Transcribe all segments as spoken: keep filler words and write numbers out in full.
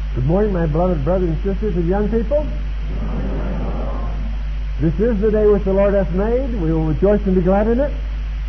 Good morning, my beloved brothers and sisters and young people. This is the day which the Lord hath made. We will rejoice and be glad in it.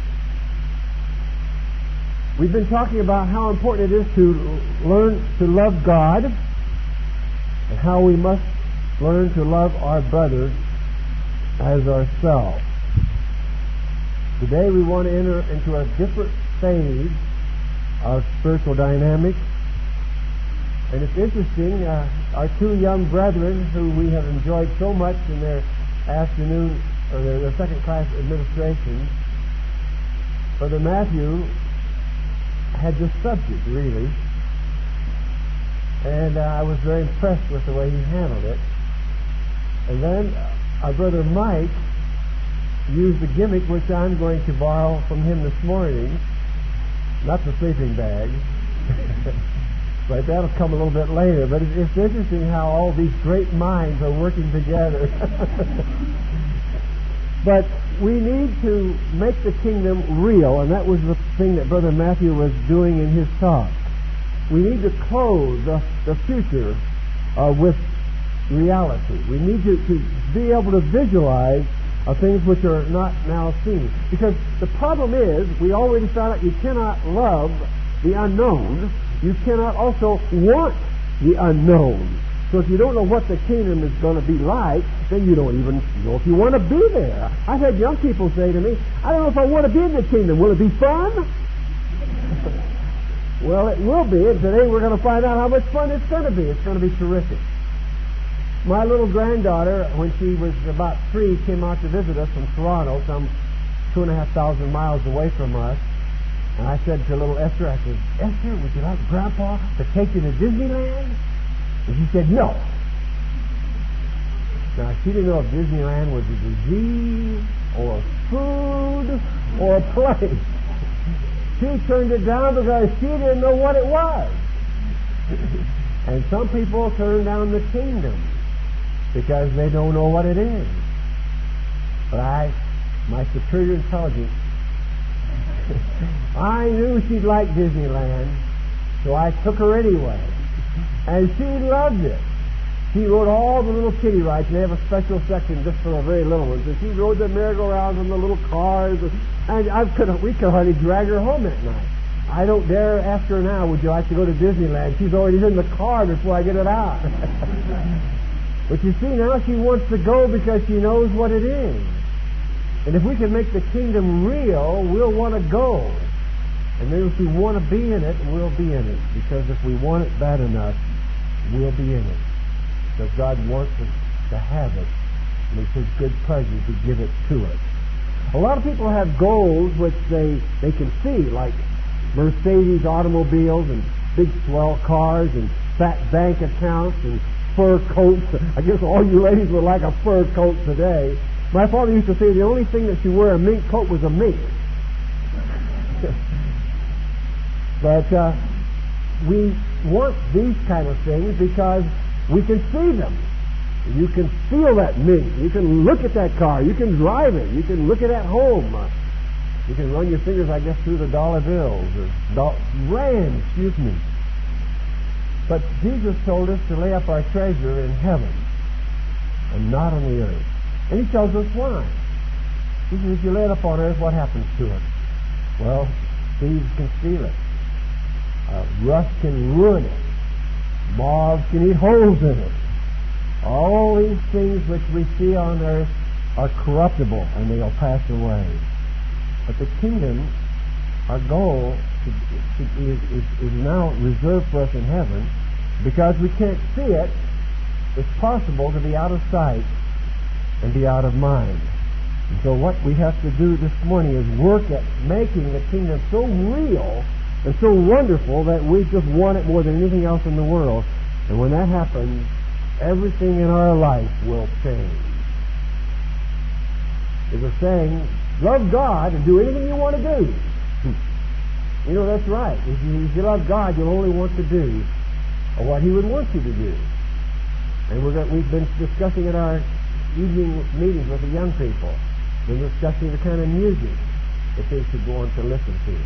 We've been talking about how important it is to learn to love God and how we must learn to love our brothers as ourselves. Today we want to enter into a different phase of spiritual dynamics. And it's interesting, uh, our two young brethren who we have enjoyed so much in their afternoon, or their, their second class administration, Brother Matthew had this subject, really. And uh, I was very impressed with the way he handled it. And then our brother Mike used a gimmick which I'm going to borrow from him this morning. Not the sleeping bag. But that'll come a little bit later. But it's, it's interesting how all these great minds are working together. But we need to make the kingdom real, and that was the thing that Brother Matthew was doing in his talk. We need to clothe the, the future uh, with reality. We need to, to be able to visualize uh, things which are not now seen. Because the problem is, we already found out you cannot love the unknown. You cannot also want the unknown. So if you don't know what the kingdom is going to be like, then you don't even know if you want to be there. I've had young people say to me, I don't know if I want to be in the kingdom. Will it be fun? Well, it will be. And today we're going to find out how much fun it's going to be. It's going to be terrific. My little granddaughter, when she was about three, came out to visit us from Toronto, some two and a half thousand miles away from us. And I said to little Esther, I said, Esther, would you like Grandpa to take you to Disneyland? And she said, no. Now, she didn't know if Disneyland was a disease or food or a place. She turned it down because she didn't know what it was. And some people turn down the kingdom because they don't know what it is. But I, my superior intelligence, I knew she'd like Disneyland, so I took her anyway. And she loved it. She rode all the little kiddie rides, and they have a special section just for the very little ones. And she rode the merry-go-rounds and the little cars, and I could, we could hardly drag her home at night. I don't dare ask her now, would you like to go to Disneyland? She's already in the car before I get it out. But you see, now she wants to go because she knows what it is. And if we can make the kingdom real, we'll want to go. And then if we want to be in it, we'll be in it. Because if we want it bad enough, we'll be in it. Because God wants us to have it. And it's His good pleasure to give it to us. A lot of people have goals which they, they can see, like Mercedes automobiles and big swell cars and fat bank accounts and fur coats. I guess all you ladies would like a fur coat today. My father used to say the only thing that you wear a mink coat was a mink. But uh, we want these kind of things because we can see them. You can feel that mink. You can look at that car. You can drive it. You can look at that home. Uh, you can run your fingers, I guess, through the dollar bills or do- rand, excuse me. But Jesus told us to lay up our treasure in heaven and not on the earth. And He tells us why. He says, if you lay it up on earth, what happens to it? Well, thieves can steal it. Uh, rust can ruin it. Moths can eat holes in it. All these things which we see on earth are corruptible and they'll pass away. But the kingdom, our goal, is, is, is now reserved for us in heaven. Because we can't see it, it's possible to be out of sight and be out of mind. And so what we have to do this morning is work at making the kingdom so real and so wonderful that we just want it more than anything else in the world. And when that happens, everything in our life will change. There's a saying, love God and do anything you want to do. You know, that's right. If you, if you love God, you'll only want to do what He would want you to do. And we're going, we've been discussing in our evening meetings with the young people. We're discussing the kind of music that they should go on to listen to.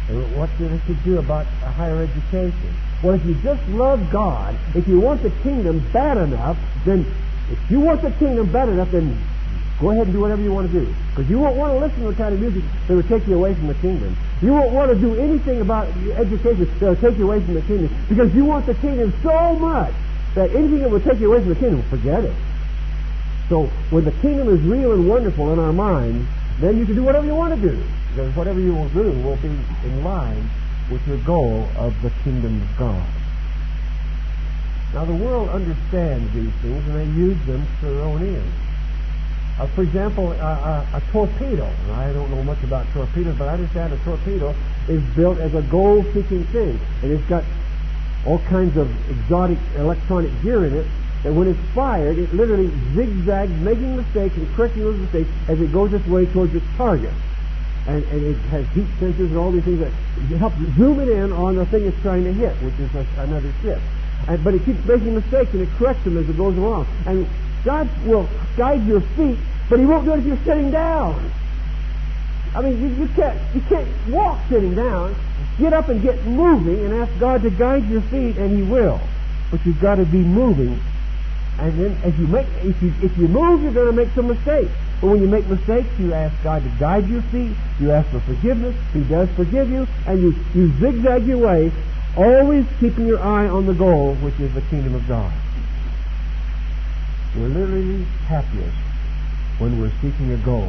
And what do they do about a higher education? Well, if you just love God, if you want the kingdom bad enough, then if you want the kingdom bad enough, then go ahead and do whatever you want to do. Because you won't want to listen to the kind of music that will take you away from the kingdom. You won't want to do anything about education that will take you away from the kingdom. Because you want the kingdom so much that anything that will take you away from the kingdom, forget it. So when the kingdom is real and wonderful in our minds, then you can do whatever you want to do. Because whatever you will do will be in line with your goal of the kingdom of God. Now the world understands these things and they use them to their own ends. Uh, for example, uh, uh, a torpedo. And I don't know much about torpedoes, but I understand a torpedo is built as a goal-seeking thing. And it's got all kinds of exotic electronic gear in it that when it's fired, it literally zigzags, making mistakes and correcting those mistakes as it goes its way towards its target. And, and it has heat sensors and all these things that help zoom it in on the thing it's trying to hit, which is a, another ship. And, but it keeps making mistakes and it corrects them as it goes along. And God will guide your feet, but He won't do it if you're sitting down. I mean, you, you can't you can't walk sitting down. Get up and get moving and ask God to guide your feet, and He will. But you've got to be moving. And then, as you make, if you if you move, you're going to make some mistakes. But when you make mistakes, you ask God to guide your feet. You ask for forgiveness. He does forgive you, and you you zigzag your way, always keeping your eye on the goal, which is the kingdom of God. We're literally happiest when we're seeking a goal.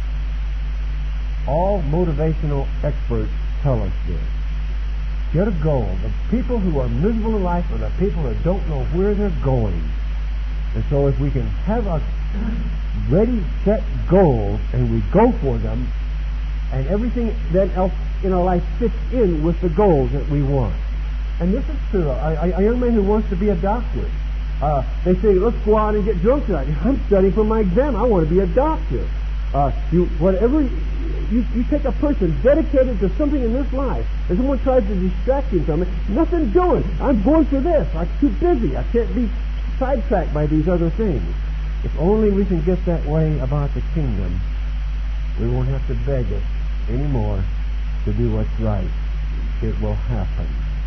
All motivational experts tell us this. Get a goal. The people who are miserable in life are the people that don't know where they're going. And so if we can have a ready, set goals, and we go for them, and everything then else in our life fits in with the goals that we want. And this is true. A, a young man who wants to be a doctor, uh, they say, let's go out and get drunk tonight. I'm studying for my exam. I want to be a doctor. Uh, you, whatever, you, you take a person dedicated to something in this life, and someone tries to distract him from it, nothing doing. I'm going for this. I'm too busy. I can't be sidetracked by these other things. If only we can get that way about the kingdom, we won't have to beg it anymore to do what's right. It will happen.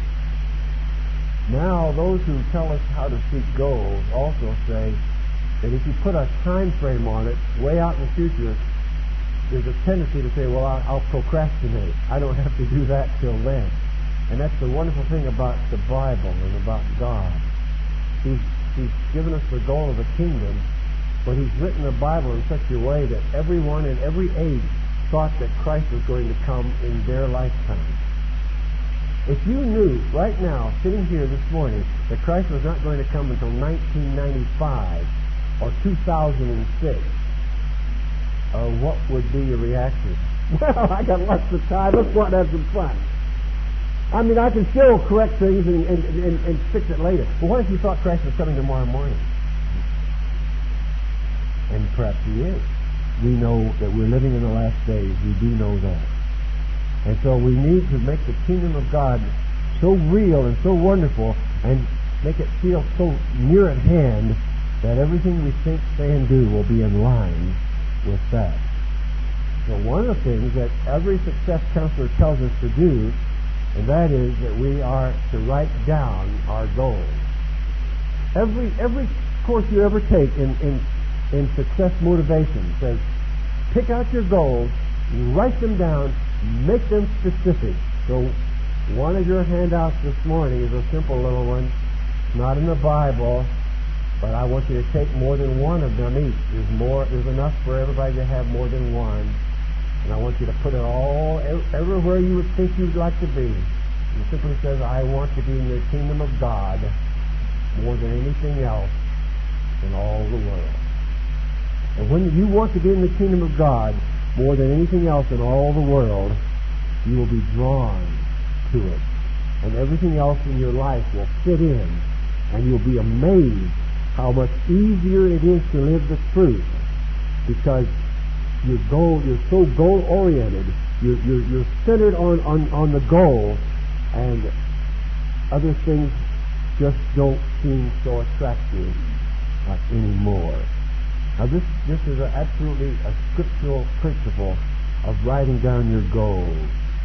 Now, those who tell us how to seek goals also say that if you put a time frame on it, way out in the future, there's a tendency to say, well, I'll, I'll procrastinate. I don't have to do that till then. And that's the wonderful thing about the Bible and about God. He's, he's given us the goal of the kingdom, but He's written the Bible in such a way that everyone in every age thought that Christ was going to come in their lifetime. If you knew right now, sitting here this morning, that Christ was not going to come until nineteen ninety-five or two thousand six, uh, what would be your reaction? Well, I got lots of time. Let's go out and have some fun. I mean, I can still correct things and, and, and, and fix it later. But what if you thought Christ was coming tomorrow morning? And perhaps He is. We know that we're living in the last days. We do know that. And so we need to make the kingdom of God so real and so wonderful and make it feel so near at hand that everything we think, say, and do will be in line with that. So one of the things that every success counselor tells us to do, and that is that we are to write down our goals. Every every course you ever take in, in, in success motivation says, pick out your goals, write them down, make them specific. So one of your handouts this morning is a simple little one. It's not in the Bible, but I want you to take more than one of them each. There's more. There's enough for everybody to have more than one. And I want you to put it all everywhere you would think you'd like to be. It simply says, I want to be in the kingdom of God more than anything else in all the world. And when you want to be in the kingdom of God more than anything else in all the world, you will be drawn to it. And everything else in your life will fit in. And you'll be amazed how much easier it is to live the truth, because your goal, you're so goal-oriented, you're, you're, you're centered on, on, on the goal, and other things just don't seem so attractive uh, anymore. Now this, this is a, absolutely a scriptural principle of writing down your goals.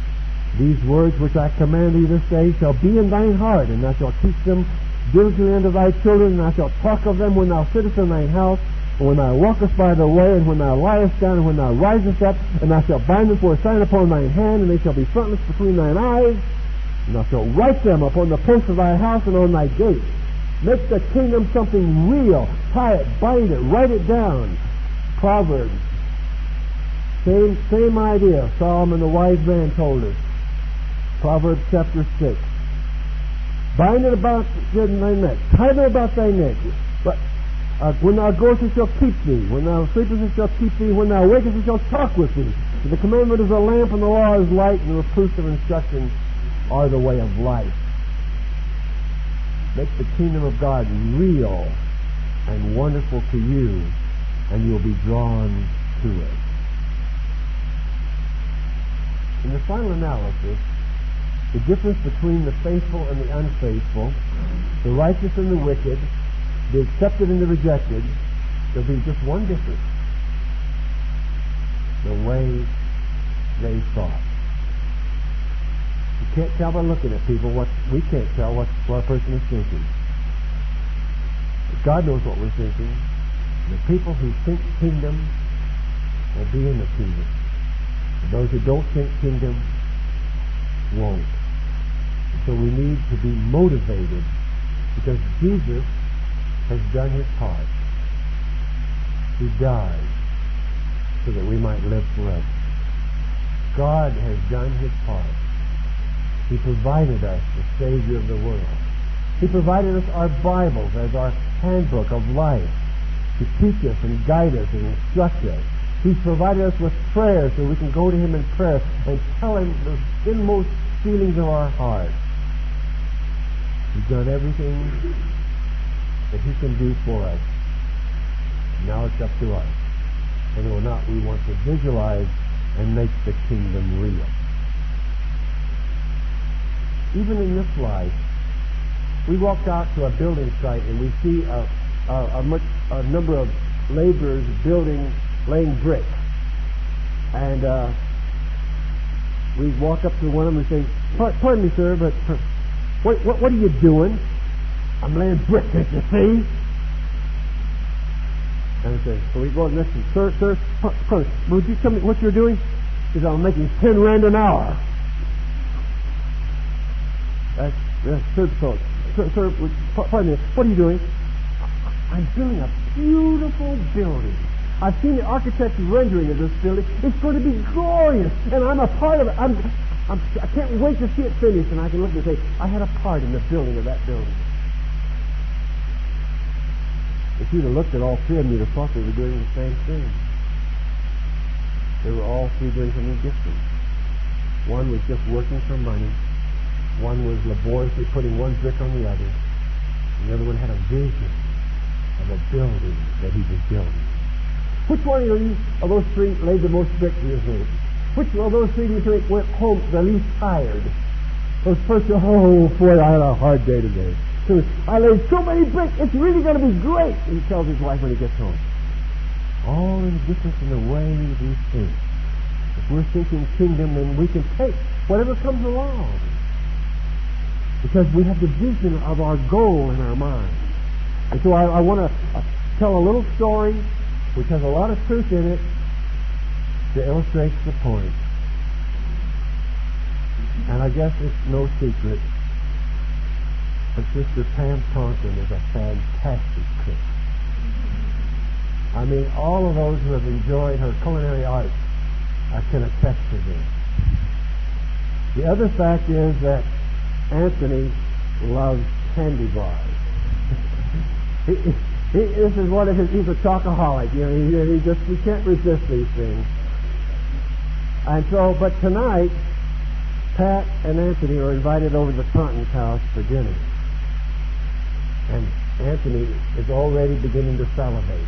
These words which I command thee this day shall be in thine heart, and thou shalt teach them diligently unto thy children, and thou shalt talk of them when thou sittest in thine house, and when thou walkest by the way, and when thou liest down, and when thou risest up, and thou shalt bind them for a sign upon thine hand, and they shall be frontlets between thine eyes, and thou shalt write them upon the posts of thy house and on thy gates. Make the kingdom something real. Tie it, bind it, write it down. Proverbs. Same, same idea. Solomon the wise man told us. Proverbs chapter six. Bind it about thy neck. Tie it about thy neck. But uh, when thou goest, it shall keep thee. When thou sleepest, it shall keep thee. When thou wakest, it shall talk with thee. For the commandment is a lamp, and the law is light, and the reproofs of instruction are the way of life. Make the kingdom of God real and wonderful to you, and you'll be drawn to it. In the final analysis, the difference between the faithful and the unfaithful, the righteous and the wicked, the accepted and the rejected, there'll be just one difference: the way they thought. You can't tell by looking at people what we can't tell what, what a person is thinking. But God knows what we're thinking. The people who think kingdom will be in the kingdom. And those who don't think kingdom won't. So we need to be motivated, because Jesus has done his part. He died so that we might live forever. God has done his part. He provided us the Savior of the world. He provided us our Bibles as our handbook of life to teach us and guide us and instruct us. He's provided us with prayer so we can go to him in prayer and tell him the inmost feelings of our heart. He's done everything that he can do for us. Now it's up to us whether or not we want to visualize and make the kingdom real. Even in this life, we walked out to a building site and we see a, a, a, much, a number of laborers building, laying bricks. And uh, we walk up to one of them and say, "Pardon me, sir, but uh, what, what, what are you doing?" "I'm laying bricks, can't you see?" And I say, so we go and listen. "Sir, sir, pardon me, would you tell me what you're doing?" He says, "I'm making ten rand an hour." That's, that's third thought. Sir, sir, pardon me, what are you doing? "I'm building a beautiful building. I've seen the architect's rendering of this building. It's going to be glorious, and I'm a part of it. I'm, I'm, I can't wait to see it finished, and I can look and say, I had a part in the building of that building." If you'd have looked at all three of them, you'd have thought they were doing the same thing. They were all three doing something different. One was just working for money. One was laboriously putting one brick on the other. And the other one had a vision of a building that he was building. Which one of you of those three laid the most bricks in his room? Which of those three do you think went home the least tired? Those first, "Oh boy, I had a hard day today. I laid so many bricks, it's really going to be great," he tells his wife when he gets home. All in the difference in the way we think. If we're thinking kingdom, then we can take whatever comes along, because we have the vision of our goal in our mind. And so I, I want to uh, tell a little story which has a lot of truth in it to illustrate the point. And I guess it's no secret, but Sister Pam Taunton is a fantastic cook. I mean, all of those who have enjoyed her culinary arts I can attest to this. The other fact is that Anthony loves candy bars. he, he, this is one of his, he's a chocoholic. You know, he, he just, he can't resist these things. And so, but tonight, Pat and Anthony are invited over to the Taunton's house for dinner. And Anthony is already beginning to salivate.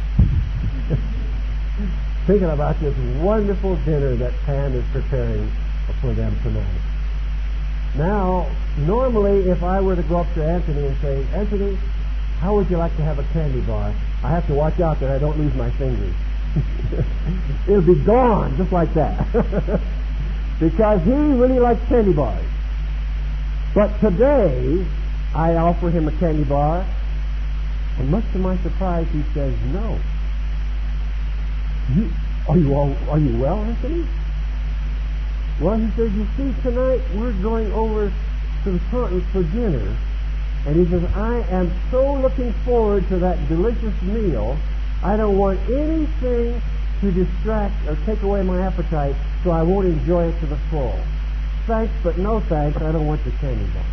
Thinking about this wonderful dinner that Pam is preparing for them tonight. Now, normally if I were to go up to Anthony and say, "Anthony, how would you like to have a candy bar?" I have to watch out that I don't lose my fingers. It'll be gone just like that. because he really likes candy bars. But today, I offer him a candy bar, and much to my surprise, he says no. You, are you all, are you well, Anthony? Well, he says, you see, tonight we're going over to the Taunton for dinner, and he says, I am so looking forward to that delicious meal, I don't want anything to distract or take away my appetite, so I won't enjoy it to the full. Thanks, but no thanks, I don't want the candy bar.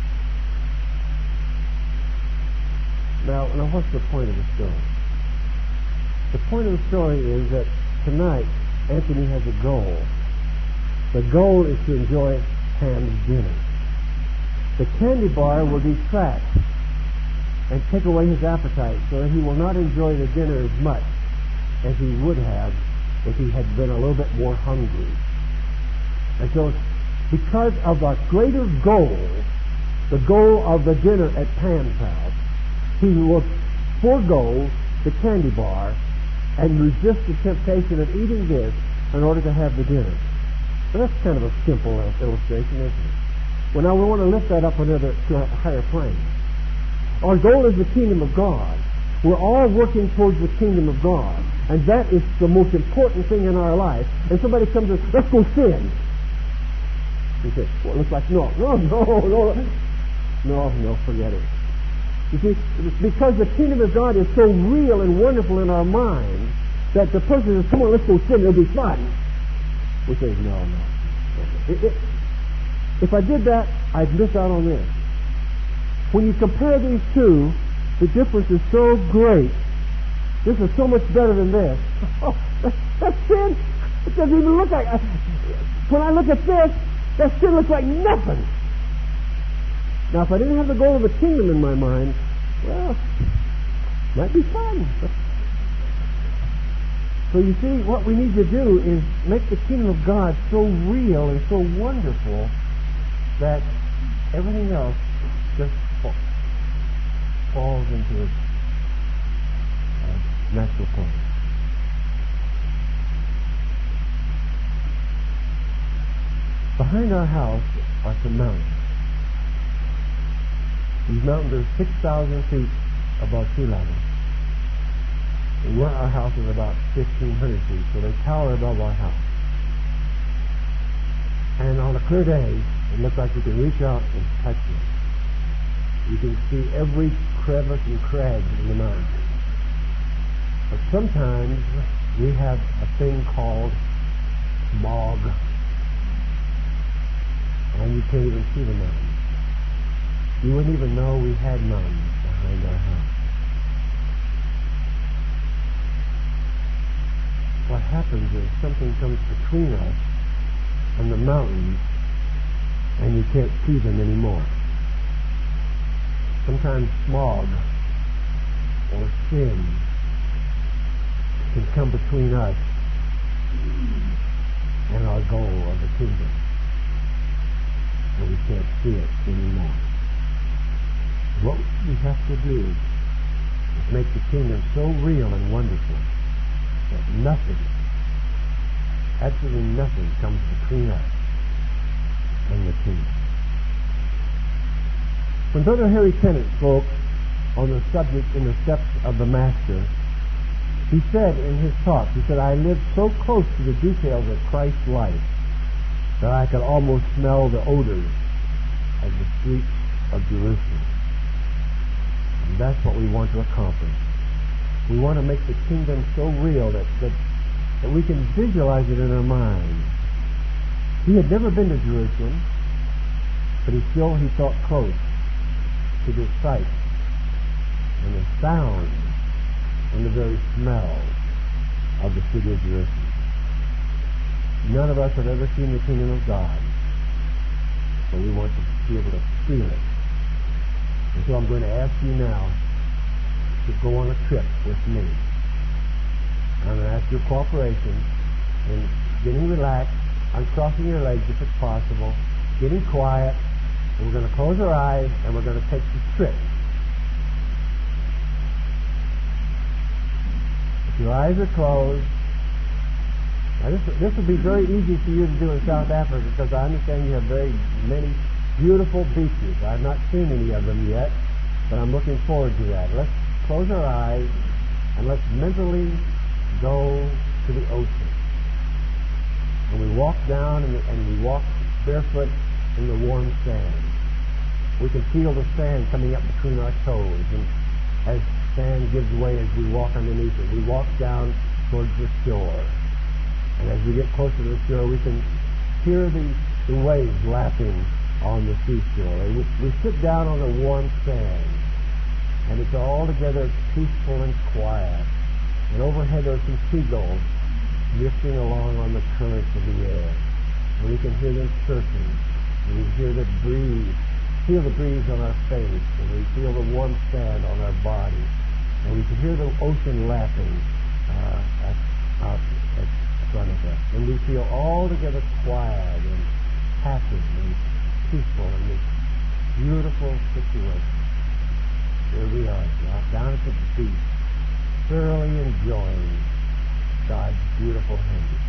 Now, now, what's the point of the story? The point of the story is that tonight, Anthony has a goal. The goal is to enjoy Pam's dinner. The candy bar will detract and take away his appetite so that he will not enjoy the dinner as much as he would have if he had been a little bit more hungry. And so, because of a greater goal, the goal of the dinner at Pam's house, he will forego the candy bar and resist the temptation of eating this in order to have the dinner. So that's kind of a simple illustration, isn't it? Well, now we want to lift that up another to a higher plane. Our goal is the kingdom of God. We're all working towards the kingdom of God, and that is the most important thing in our life. And somebody comes and says, let's go sin. You say, well, it looks like, no, no, no, no, no, no, forget it. You see, because the kingdom of God is so real and wonderful in our mind that the person says, come on, let's go sin, it'll be fun. We say, no, no. It, it, if I did that, I'd miss out on this. When you compare these two, the difference is so great. This is so much better than this. Oh, that, that's sin. It doesn't even look like... When I look at this, that sin looks like nothing. Now, if I didn't have the goal of the kingdom in my mind, well, it might be fun. So you see, what we need to do is make the kingdom of God so real and so wonderful that everything else just falls into its uh, natural place. Behind our house are some mountains. These mountains are six thousand feet above sea level. And where our house is about fifteen hundred feet, so they tower above our house. And on a clear day, it looks like you can reach out and touch it. You can see every crevice and crag in the mountain. But sometimes we have a thing called smog, and you can't even see the mountains. You wouldn't even know we had mountains behind our house. What happens is something comes between us and the mountains, and you can't see them anymore. Sometimes smog or sin can come between us and our goal of the kingdom, and we can't see it anymore. What we have to do is make the kingdom so real and wonderful that nothing, absolutely nothing, comes between us and the kingdom. When Brother Harry Tennant spoke on the subject in the Steps of the Master, he said in his talk, he said, I lived so close to the details of Christ's life that I could almost smell the odors of the streets of Jerusalem. And that's what we want to accomplish. We want to make the kingdom so real that, that, that we can visualize it in our minds. He had never been to Jerusalem, but he still he felt close to the sight and the sound and the very smell of the city of Jerusalem. None of us have ever seen the kingdom of God, but we want to be able to feel it. And so I'm going to ask you now to go on a trip with me. I'm going to ask your cooperation in getting relaxed, uncrossing your legs if it's possible, getting quiet, and we're going to close our eyes and we're going to take this trip. If your eyes are closed, Now this, this would be very easy for you to do in South Africa because I understand you have very many beautiful beaches. I've not seen any of them yet, but I'm looking forward to that. Let's close our eyes and let's mentally go to the ocean. And we walk down and, and we walk barefoot in the warm sand. We can feel the sand coming up between our toes, and as sand gives way as we walk underneath it, we walk down towards the shore. And as we get closer to the shore, we can hear the, the waves lapping on the seashore. And we, we sit down on the warm sand, and it's altogether peaceful and quiet. And overhead there are some seagulls drifting along on the currents of the air. And we can hear them chirping, and we hear the breeze, feel the breeze on our face, and we feel the warm sand on our body. And we can hear the ocean lapping uh, at, out at front of us. And we feel altogether quiet and happy and peaceful in this beautiful situation. Here we are, now, down at the beach, thoroughly enjoying God's beautiful handiwork.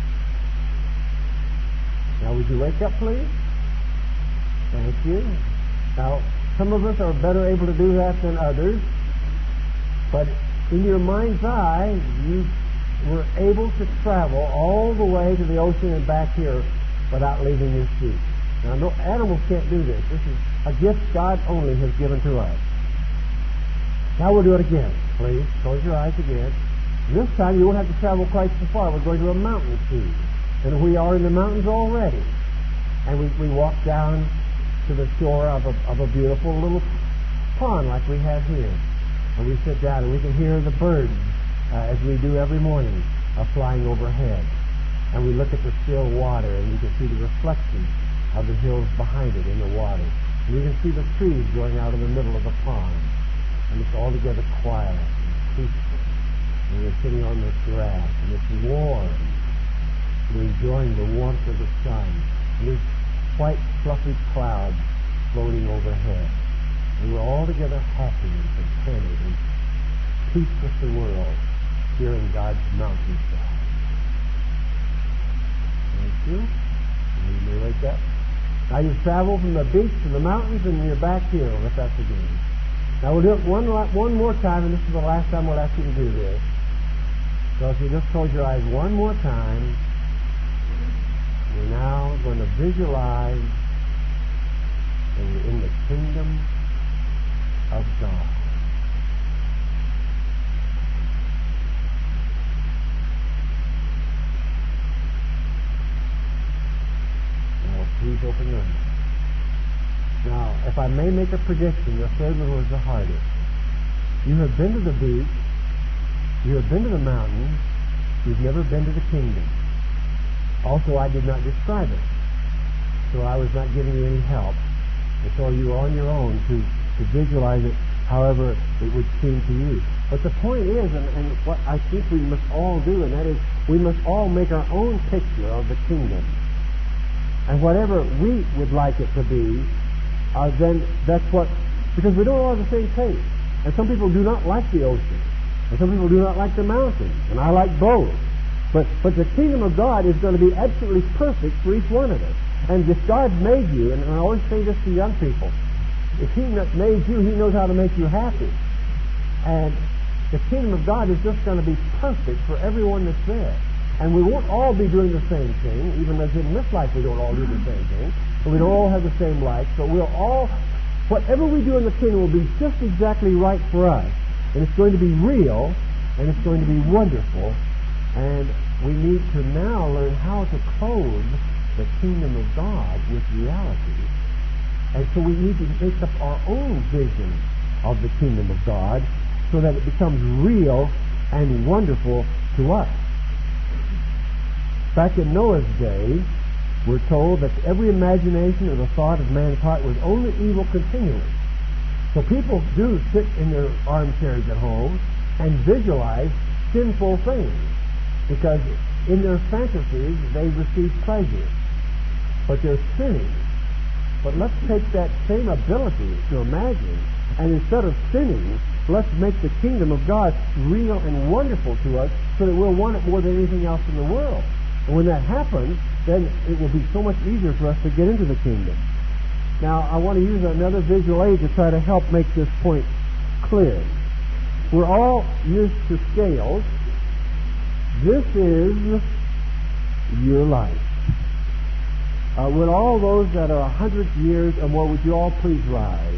Now, would you wake up, please? Thank you. Now, some of us are better able to do that than others, but in your mind's eye, you were able to travel all the way to the ocean and back here without leaving your seat. Now, no animals can't do this. This is a gift God only has given to us. Now we'll do it again. Please, close your eyes again. This time you won't have to travel quite so far. We're going to a mountain scene. And we are in the mountains already. And we, we walk down to the shore of a, of a beautiful little pond like we have here. And we sit down and we can hear the birds, uh, as we do every morning, uh, flying overhead. And we look at the still water and we can see the reflection of the hills behind it in the water. And we can see the trees growing out in the middle of the pond. And it's altogether quiet and peaceful. And we're sitting on this grass, and it's warm. We're enjoying the warmth of the sun. And these white, fluffy clouds floating overhead. And we're altogether happy and contented and peace with the world here in God's mountainside. Thank you. And you may wake up. Now you've traveled from the beach to the mountains, and you're back here. Lift up again. Now we'll do it one, one more time, and this is the last time we'll ask you to do this. So if you just close your eyes one more time, you're now going to visualize that you're in the kingdom of God. Now please open your eyes. Now, if I may make a prediction, the third one was the hardest. You have been to the beach, you have been to the mountains, you've never been to the kingdom. Also, I did not describe it, so I was not giving you any help. And so you were on your own to, to visualize it however it would seem to you. But the point is, and, and what I think we must all do, and that is, we must all make our own picture of the kingdom. And whatever we would like it to be, Uh, then that's what, because we don't all have the same taste. And some people do not like the ocean. And some people do not like the mountains. And I like both. But but the kingdom of God is going to be absolutely perfect for each one of us. And if God made you, and I always say this to young people, if He made you, He knows how to make you happy. And the kingdom of God is just going to be perfect for everyone that's there. And we won't all be doing the same thing, even as in this life we don't all do the same thing. We don't all have the same likes, but we'll all, whatever we do in the kingdom will be just exactly right for us. And it's going to be real, and it's going to be wonderful. And we need to now learn how to clothe the kingdom of God with reality. And so we need to make up our own vision of the kingdom of God so that it becomes real and wonderful to us. Back in Noah's day, we're told that every imagination or the thought of man's heart was only evil continually. So people do sit in their armchairs at home and visualize sinful things because in their fantasies they receive pleasure. But they're sinning. But let's take that same ability to imagine, and instead of sinning, let's make the kingdom of God real and wonderful to us so that we'll want it more than anything else in the world. And when that happens, then it will be so much easier for us to get into the kingdom. Now, I want to use another visual aid to try to help make this point clear. We're all used to scales. This is your life. Uh, would all those that are a hundred years or more, would you all please rise?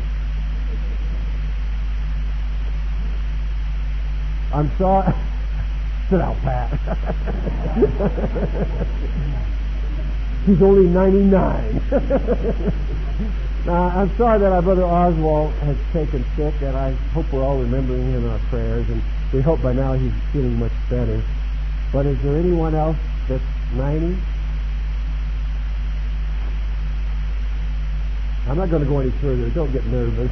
I'm sorry. Sit out, Pat. He's only ninety-nine. Now, I'm sorry that our brother Oswald has taken sick, and I hope we're all remembering him in our prayers, and we hope by now he's feeling much better. But is there anyone else that's ninety? I'm not going to go any further. Don't get nervous.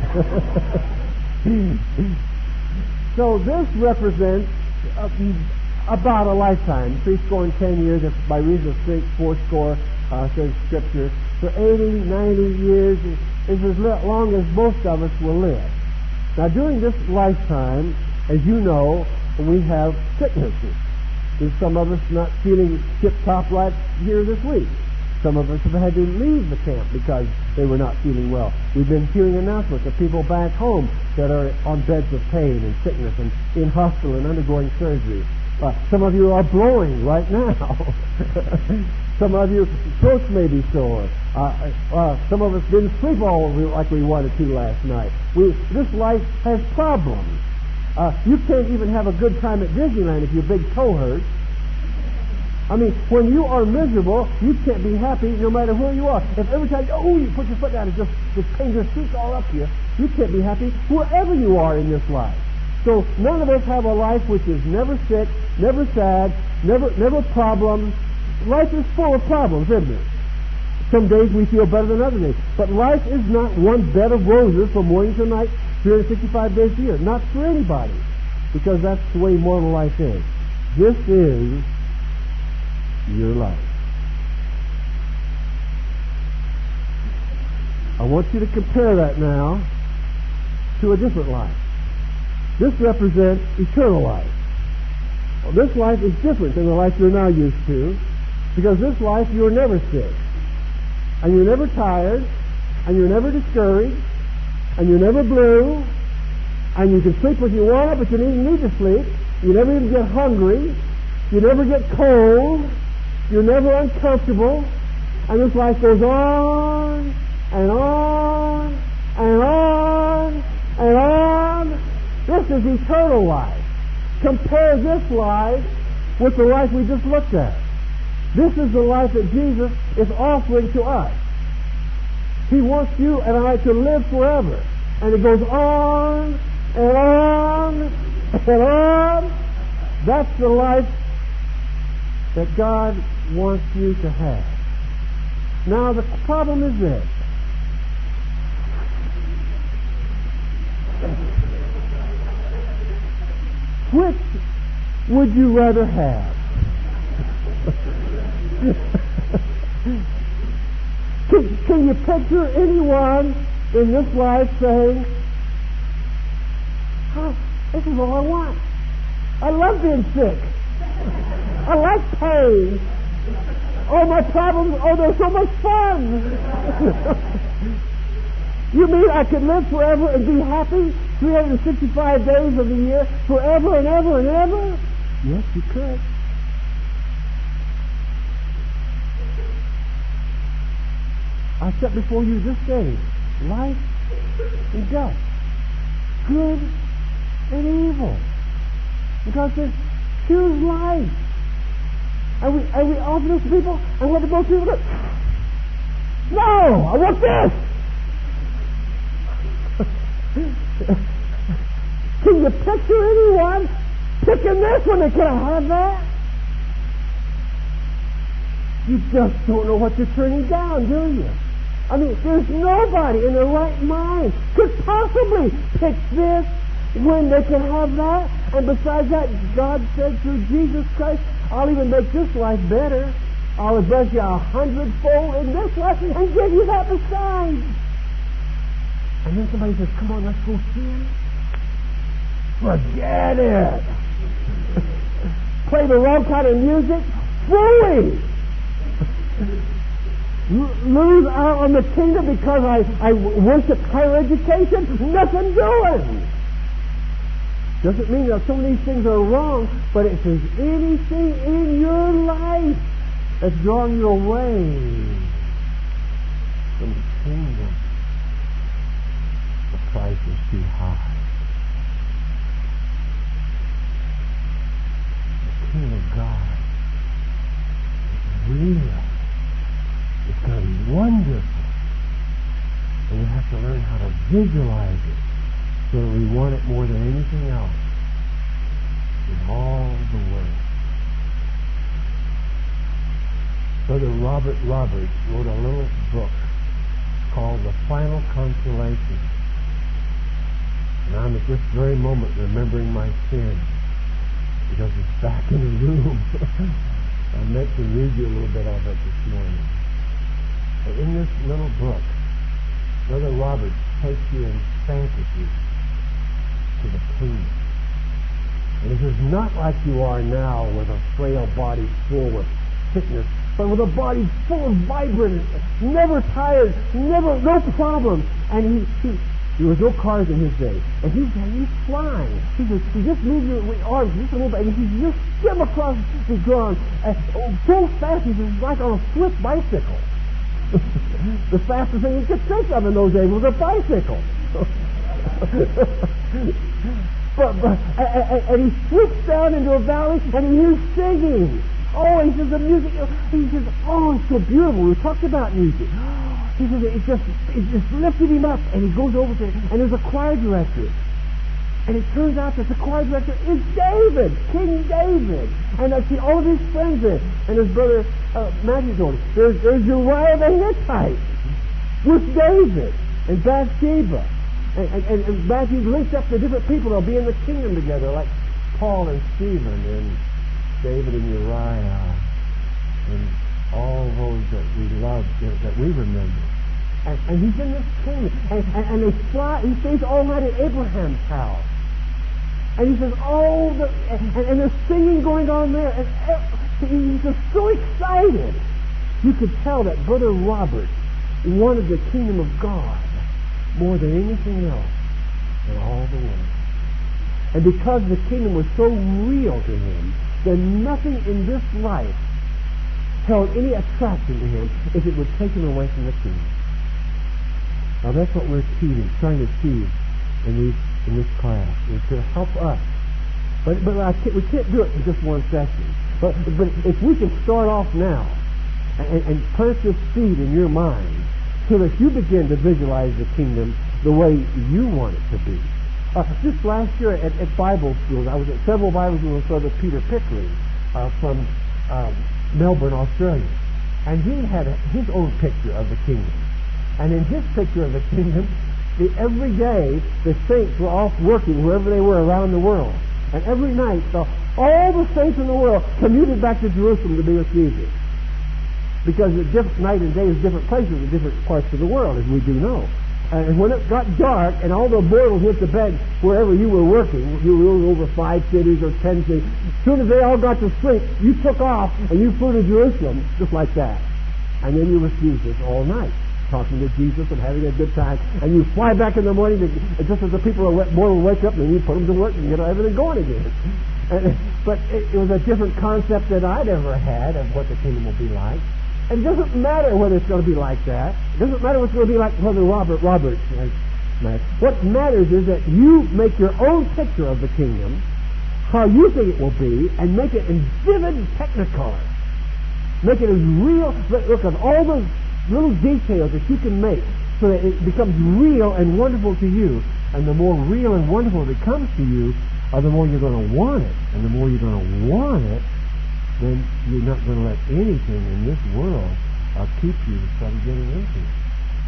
So this represents uh, about a lifetime. Three score and ten years, if by reason of strength, four score, uh, says Scripture. So eighty, ninety years is, is as long as most of us will live. Now during this lifetime, as you know, we have sicknesses. There's some of us not feeling tip-top right here this week. Some of us have had to leave the camp because they were not feeling well. We've been hearing announcements of people back home that are on beds of pain and sickness and in hospital and undergoing surgery. Uh, some of you are blowing right now. Some of you, throats may be sore. Uh, uh, some of us didn't sleep all like we wanted to last night. We, this life has problems. Uh, you can't even have a good time at Disneyland if your big toe hurts. I mean, when you are miserable, you can't be happy no matter where you are. If every time oh, you put your foot down, it just, just pain just shoots all up you, you can't be happy wherever you are in this life. So none of us have a life which is never sick, never sad, never never problems. Life is full of problems, isn't it? Some days we feel better than other days. But life is not one bed of roses from morning to night, three hundred sixty-five days a year. Not for anybody. Because that's the way mortal life is. This is your life. I want you to compare that now to a different life. This represents eternal life. Well, this life is different than the life you're now used to, because this life you're never sick, and you're never tired, and you're never discouraged, and you're never blue, and you can sleep when you want, but you don't even need to sleep. You never even get hungry. You never get cold. You're never uncomfortable. And this life goes on and on and on and on. This is eternal life. Compare this life with the life we just looked at. This is the life that Jesus is offering to us. He wants you and I to live forever. And it goes on and on and on. That's the life that God wants you to have. Now the problem is this. Which would you rather have? can, can you picture anyone in this life saying, oh, this is all I want. I love being sick. I like pain. Oh, my problems, oh, they're so much fun. You mean I could live forever and be happy three hundred sixty-five days of the year, forever and ever and ever? Yes, you could. I set before you this day life and death, good and evil. And God says, choose life. And we, and we offer this to people, and what do most people do? No, I want this. Can you picture anyone picking this when they could have had that? You just don't know what you're turning down, do you? I mean, there's nobody in their right mind could possibly pick this when they can have that. And besides that, God said through Jesus Christ, I'll even make this life better. I'll bless you a hundredfold in this life and give you that besides. And then somebody says, come on, let's go sin. Forget it. Play the wrong kind of music. fully. Lose out on the kingdom because I, I worship higher education? Nothing doing. Doesn't mean that some of these things are wrong, but if there's anything in your life that's drawing you away from the kingdom, the price is too high. The kingdom of God is real. It's going to be wonderful. And we have to learn how to visualize it so that we want it more than anything else in all the world. Brother Robert Roberts wrote a little book called The Final Consolation. And I'm at this very moment remembering my sin because it's back in the room. I meant to read you a little bit of it this morning. But in this little book, Brother Roberts takes you in fantasy to the kingdom. And it is not like you are now with a frail body full of sickness, but with a body full of vibrant, never tired, never, no problems. And he, he there was no cars in his day. And he's, he's flying. He says, he just moves your arms just a little bit, and he just skim across the ground and, oh, so fast, he says, it's like on a swift bicycle. The fastest thing you could think of in those days was a bicycle. but, but and, and he slips down into a valley and he hears singing. Oh, he says the music. He says, oh, it's so beautiful. We talked about music. He says it just it just lifted him up, and he goes over to and there's a choir director. And it turns out that the choir director is David, King David. And I see all of his friends there. And his brother uh, Matthew told him, there's, there's Uriah the Hittite with David and Bathsheba. And, and, and Matthew links up the different people that will be in the kingdom together, like Paul and Stephen and David and Uriah and all those that we love, that we remember. And, and he's in this kingdom. And, and, and they fly, he stays all night at Abraham's house. And he says, oh, the, and, and there's singing going on there. And he's just so excited. You could tell that Brother Robert wanted the kingdom of God more than anything else in all the world. And because the kingdom was so real to him, then nothing in this life held any attraction to him if it would take him away from the kingdom. Now that's what we're achieving, trying to achieve in these in this class, is to help us. But but I can't, we can't do it in just one session. But but if we can start off now and, and plant this seed in your mind so that you begin to visualize the kingdom the way you want it to be. Uh, just last year at, at Bible schools, I was at several Bible schools with Brother Peter Pickering uh, from uh, Melbourne, Australia. And he had a, his own picture of the kingdom. And in his picture of the kingdom, the, every day the saints were off working wherever they were around the world. And every night, the, all the saints in the world commuted back to Jerusalem to be with Jesus. Because at different night and day is different places in different parts of the world, as we do know. And when it got dark and all the mortals went to bed wherever you were working, you were over five cities or ten cities, as soon as they all got to sleep, you took off and you flew to Jerusalem just like that. And then you were with Jesus all night, talking to Jesus and having a good time. And you fly back in the morning, to, just as the people are born will wake up, and then you put them to work and get everything going again. And, but it, it was a different concept than I'd ever had of what the kingdom will be like. And it doesn't matter whether it's going to be like that. It doesn't matter what's going to be like Brother Robert Roberts. What matters is that you make your own picture of the kingdom, how you think it will be, and make it in vivid technicolor. Make it as real. Look at all the little details that you can make so that it becomes real and wonderful to you. And the more real and wonderful it becomes to you, uh, the more you're going to want it. And the more you're going to want it, then you're not going to let anything in this world uh, keep you from getting into it.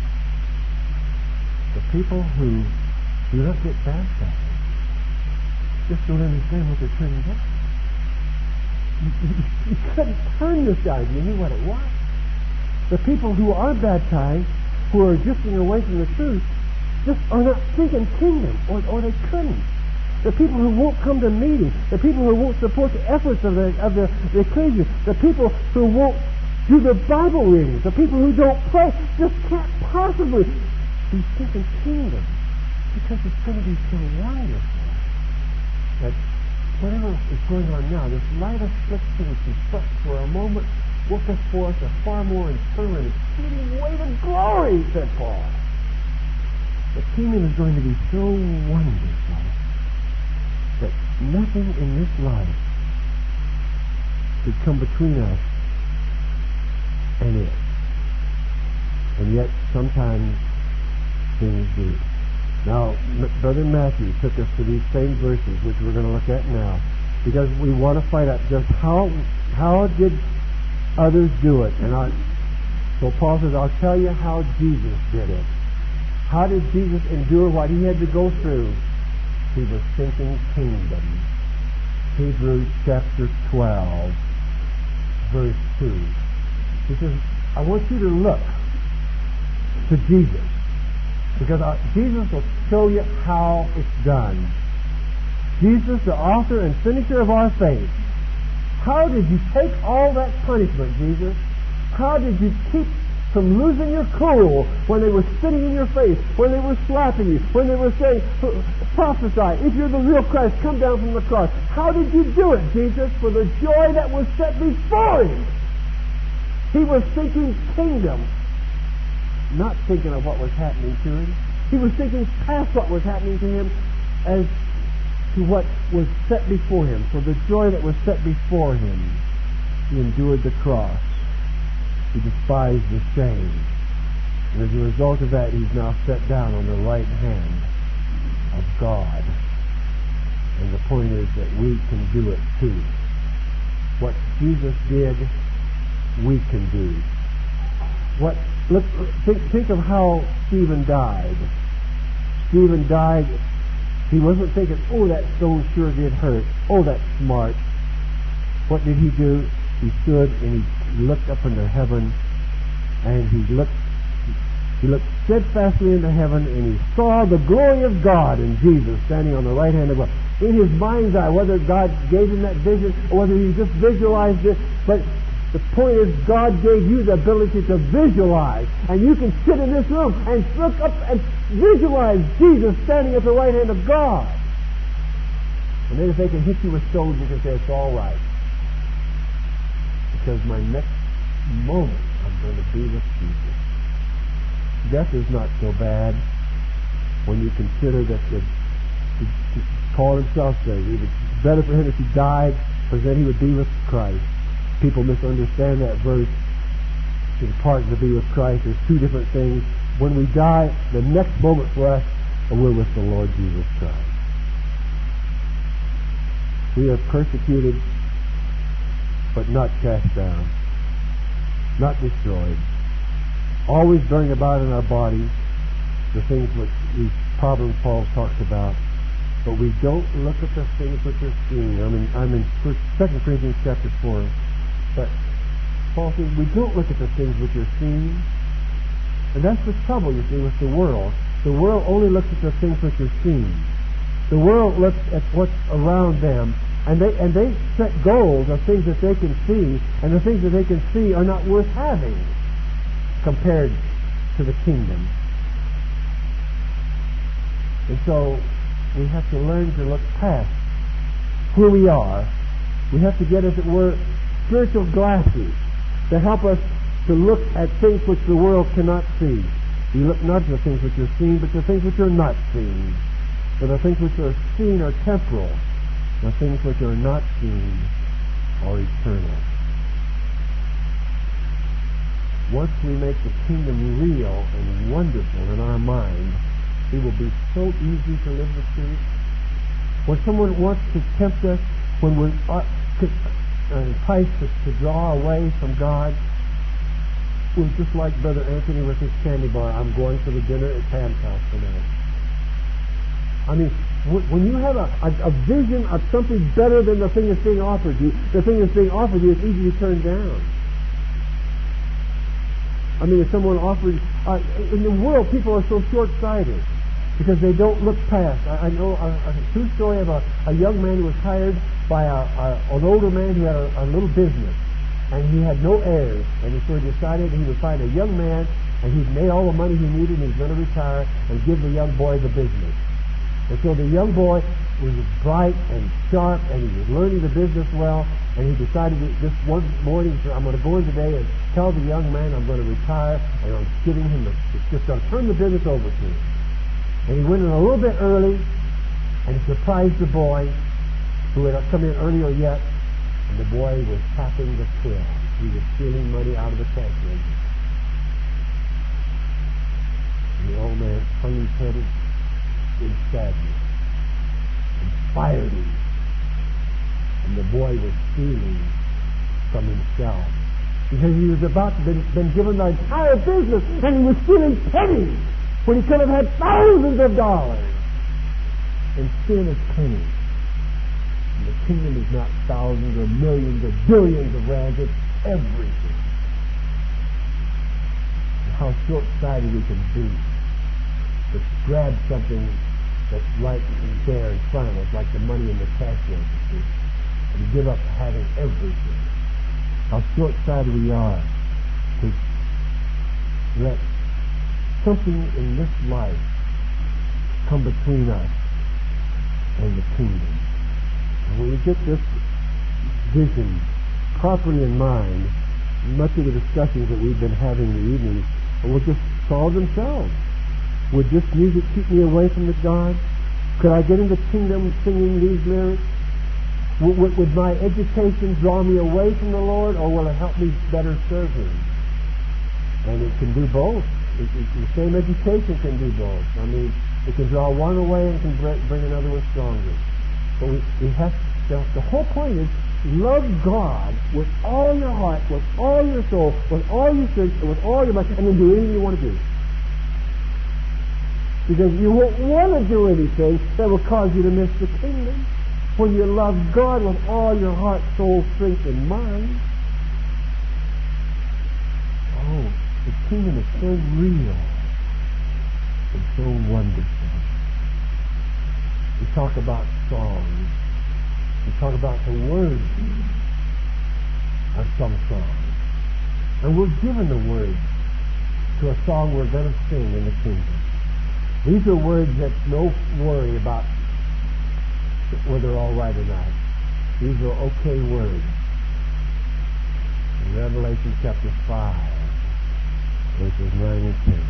The people who do not get baptized just don't understand what they're turning down. You, you, you couldn't turn this down if you knew what it was. The people who are baptized, who are drifting away from the truth, just are not thinking kingdom, or, or they couldn't. the people who won't come to meetings, the people who won't support the efforts of the, of the, the ecclesia, the people who won't do the Bible readings, the people who don't pray, just can't possibly be thinking kingdom, because it's going to be so wonderful that whatever is going on now, this light affliction which is but for a moment worketh for us a far more eternal and exceeding weight of glory, said Paul. The kingdom is going to be so wonderful that nothing in this life could come between us and it. And yet, sometimes things do. Now, Brother Matthew took us to these same verses, which we're going to look at now, because we want to find out just how how did others do it. And I, so Paul says, I'll tell you how Jesus did it. How did Jesus endure what he had to go through? He was thinking kingdom. Hebrews chapter twelve, verse two. He says, I want you to look to Jesus, because uh, Jesus will show you how it's done. Jesus, the author and finisher of our faith. How did you take all that punishment, Jesus? How did you keep from losing your cool when they were spitting in your face, when they were slapping you, when they were saying, prophesy, if you're the real Christ, come down from the cross? How did you do it, Jesus? For the joy that was set before him. He was thinking kingdom, not thinking of what was happening to him. He was thinking past what was happening to him as to what was set before him. For the joy that was set before him, he endured the cross. He despised the shame. And as a result of that, he's now set down on the right hand of God. And the point is that we can do it too. What Jesus did, we can do. What? Look, think, think of how Stephen died. Stephen died. He wasn't thinking, oh, that stone sure did hurt. Oh, that's smart. What did he do? He stood and he looked up into heaven, and he looked he looked steadfastly into heaven, and he saw the glory of God and Jesus standing on the right hand of God. In his mind's eye, whether God gave him that vision or whether he just visualized it, but the point is, God gave you the ability to visualize, and you can sit in this room and look up and visualize Jesus standing at the right hand of God. And then if they can hit you with stones, you can say it's all right, because my next moment I'm going to be with Jesus. Death is not so bad when you consider that the, the, the Paul himself says it was better for him if he died, because then he would be with Christ. People misunderstand that verse. To depart and to be with Christ is two different things. When we die, the next moment for us, we're with the Lord Jesus Christ. We are persecuted, but not cast down, not destroyed. Always bearing about in our bodies the things which these problems Paul talks about, but we don't look at the things which are seen. I mean, I'm in Second Corinthians chapter four. But Paul says we don't look at the things which are seen. And that's the trouble, you see, with the world. The world only looks at the things which are seen. The world looks at what's around them, and they and they set goals of things that they can see, and the things that they can see are not worth having compared to the kingdom. And so we have to learn to look past who we are. We have to get, as it were, spiritual glasses to help us to look at things which the world cannot see. You look not at the things which are seen, but the things which are not seen. For the things which are seen are temporal. The things which are not seen are eternal. Once we make the kingdom real and wonderful in our mind, it will be so easy to live the truth. When someone wants to tempt us, when we're uh, to, uh, enticed to, to draw away from God, we're just like Brother Anthony with his candy bar. I'm going for the dinner at Pam's house tonight. I mean, when you have a, a, a vision of something better than the thing that's being offered you, the thing that's being offered you is easy to turn down. I mean, if someone offered... Uh, in the world, people are so short-sighted. because they don't look past. I, I know a, a true story of a, a young man who was hired by a, a, an older man who had a, a little business, and he had no heirs, and so he decided he would find a young man, and he'd made all the money he needed, and he was going to retire, and give the young boy the business. And so the young boy was bright and sharp, and he was learning the business well, and he decided that this one morning, he said, I'm going to go in today and tell the young man I'm going to retire, and I'm giving him the, just going to turn the business over to him. And he went in a little bit early, and he surprised the boy, who had come in earlier yet, and the boy was tapping the till. He was stealing money out of the cash register. And the old man hung his head in sadness and fired him. And the boy was stealing from himself, because he was about to be been given the entire business, and he was stealing pennies when he could have had thousands of dollars. And sin is pennies. And the kingdom is not thousands or millions or billions of rands, it's everything. And how short-sighted we can be to grab something that's right there in front of us, like the money in the cash register, and give up having everything. How short-sighted we are to let something in this life come between us and the kingdom. And when we get this vision properly in mind, much of the discussions that we've been having in the evenings will just solve themselves. Would this music keep me away from the God? Could I get in the kingdom singing these lyrics? Would, would, would my education draw me away from the Lord, or will it help me better serve Him? And it can do both. It, it, the same education can do both. I mean, it can draw one away and can bring, bring another one stronger. But we, we have the, the whole point is love God with all your heart, with all your soul, with all your strength, with all your mind, and then do anything you want to do. Because you won't want to do anything that will cause you to miss the kingdom. When you love God with all your heart, soul, strength, and mind. Oh, the kingdom is so real and so wonderful. We talk about songs. We talk about the words of some songs. And we're given the words to a song we're going to sing in the kingdom. These are words that no worry about whether they're all right or not. These are okay words. In Revelation chapter five, verses nine and ten.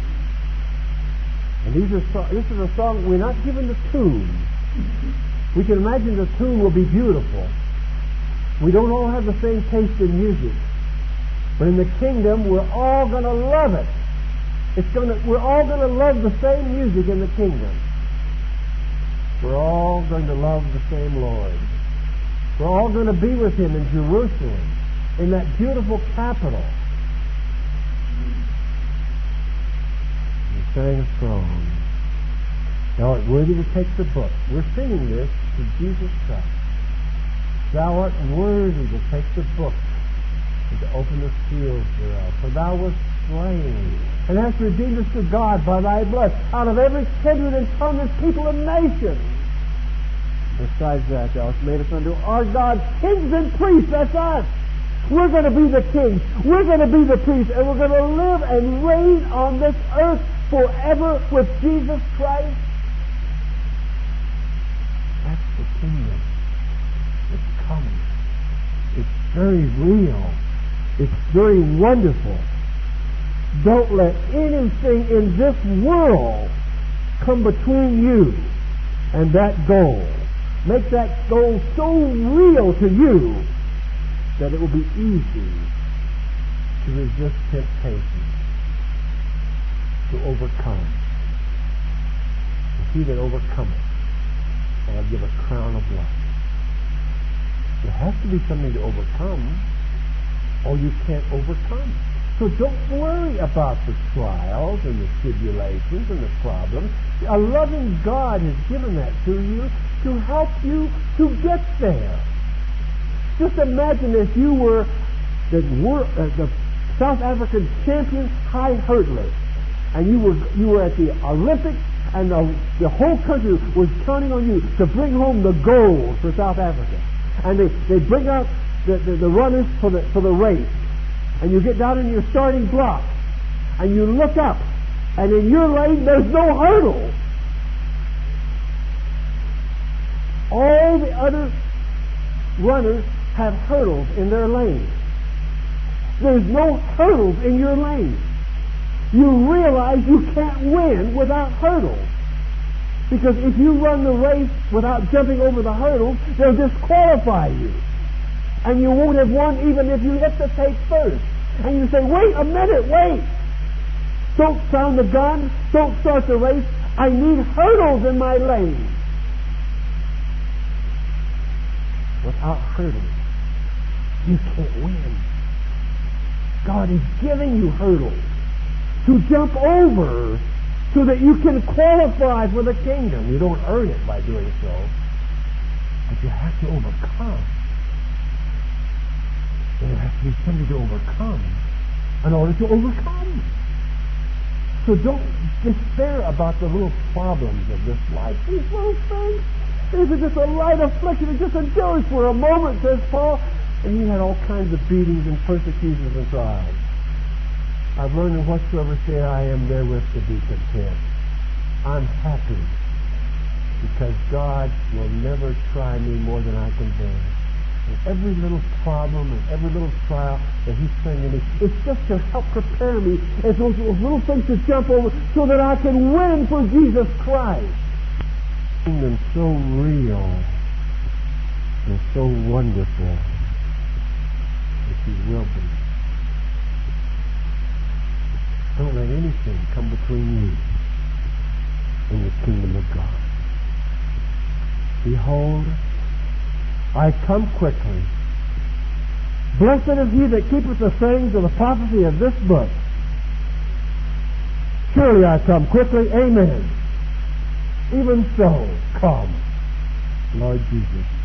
And these are so, this is a song, we're not given the tune. We can imagine the tune will be beautiful. We don't all have the same taste in music. But in the kingdom, we're all going to love it. It's going to, we're all going to love the same music in the kingdom. We're all going to love the same Lord. We're all going to be with Him in Jerusalem, in that beautiful capital. We sang a song. Thou art worthy to take the book. We're singing this to Jesus Christ. Thou art worthy to take the book and to open the seals thereof. For thou wast slain, and hast redeemed us to God by thy blood, out of every kindred and tongue and people and nation. Besides that, thou hast made us unto our God kings and priests. That's us. We're going to be the kings. We're going to be the priests, and we're going to live and reign on this earth forever with Jesus Christ. That's the kingdom. It's coming. It's very real. It's very wonderful. Don't let anything in this world come between you and that goal. Make that goal so real to you that it will be easy to resist temptation, to overcome. And he that overcometh, I'll give a crown of life. There has to be something to overcome, or you can't overcome. So don't worry about the trials and the tribulations and the problems. A loving God has given that to you to help you to get there. Just imagine if you were the, uh, the South African champion high hurdler, and you were you were at the Olympics and the, the whole country was counting on you to bring home the gold for South Africa. And they, they bring out the, the, the runners for the, for the race. And you get down in your starting block, and you look up, and in your lane there's no hurdle. All the other runners have hurdles in their lane. There's no hurdles in your lane. You realize you can't win without hurdles. Because if you run the race without jumping over the hurdles, they'll disqualify you. And you won't have won even if you hit the tape first. And you say, wait a minute, wait. Don't sound the gun. Don't start the race. I need hurdles in my lane. Without hurdles, you can't win. God is giving you hurdles to jump over so that you can qualify for the kingdom. You don't earn it by doing so, but you have to overcome. There has to be something to overcome in order to overcome. So don't despair about the little problems of this life. These little things. These are just a light affliction. It just endures for a moment, says Paul. And he had all kinds of beatings and persecutions and trials. I've learned in whatsoever state I am therewith to be content. I'm happy because God will never try me more than I can bear. And every little problem and every little trial that He's sending me, it's just to help prepare me as those little things to jump over so that I can win for Jesus Christ. And so real and so wonderful that He will be. Don't let anything come between you and the kingdom of God. Behold, I come quickly. Blessed is he that keepeth the sayings of the prophecy of this book. Surely I come quickly. Amen. Even so, come, Lord Jesus.